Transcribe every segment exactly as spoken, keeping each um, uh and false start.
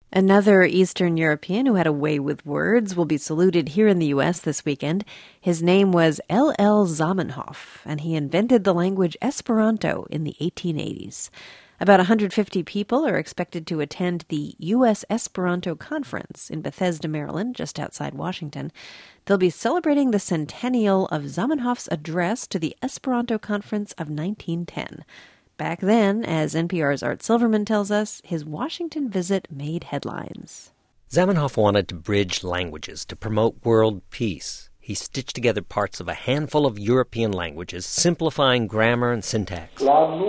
Another Eastern European who had a way with words will be saluted here in the U S this weekend. His name was L L Zamenhof, and he invented the language Esperanto in the eighteen eighties. About one hundred fifty people are expected to attend the U S Esperanto Conference in Bethesda, Maryland, just outside Washington. They'll be celebrating the centennial of Zamenhof's address to the Esperanto Conference of nineteen ten. Back then, as N P R's Art Silverman tells us, his Washington visit made headlines. Zamenhof wanted to bridge languages to promote world peace. He stitched together parts of a handful of European languages, simplifying grammar and syntax.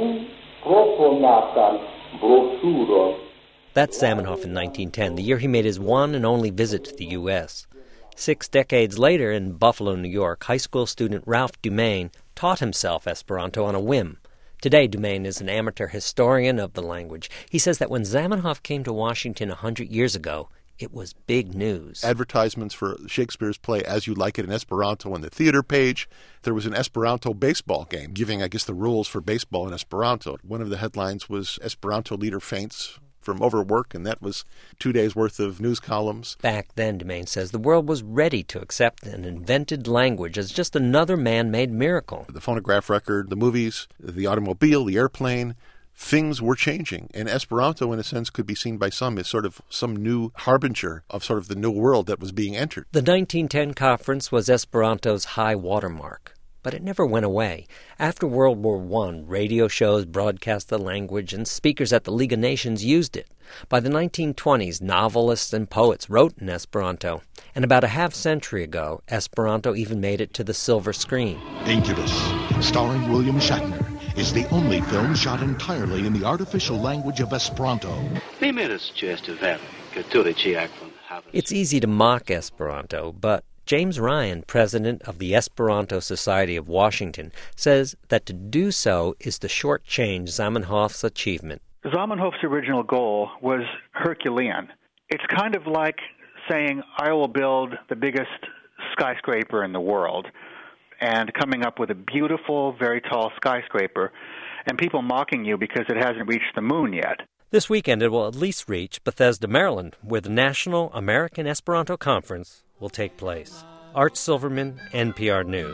That's Zamenhof in nineteen ten, the year he made his one and only visit to the U S. Six decades later, in Buffalo, New York, high school student Ralph Dumaine taught himself Esperanto on a whim. Today, Dumaine is an amateur historian of the language. He says that when Zamenhof came to Washington one hundred years ago, it was big news. Advertisements for Shakespeare's play As You Like It in Esperanto on the theater page. There was an Esperanto baseball game, giving, I guess, the rules for baseball in Esperanto. One of the headlines was Esperanto leader faints from overwork, and that was two days' worth of news columns. Back then, Dumaine says, the world was ready to accept an invented language as just another man-made miracle. The phonograph record, the movies, the automobile, the airplane, things were changing. And Esperanto, in a sense, could be seen by some as sort of some new harbinger of sort of the new world that was being entered. The nineteen ten conference was Esperanto's high watermark. But it never went away. After World War One, radio shows broadcast the language and speakers at the League of Nations used it. By the nineteen twenties, novelists and poets wrote in Esperanto. And about a half century ago, Esperanto even made it to the silver screen. Incubus, starring William Shatner, is the only film shot entirely in the artificial language of Esperanto. It's easy to mock Esperanto, but James Ryan, president of the Esperanto Society of Washington, says that to do so is to shortchange Zamenhof's achievement. Zamenhof's original goal was Herculean. It's kind of like saying, I will build the biggest skyscraper in the world, and coming up with a beautiful, very tall skyscraper, and people mocking you because it hasn't reached the moon yet. This weekend it will at least reach Bethesda, Maryland, where the National American Esperanto Conference will take place. Art Silverman, N P R News.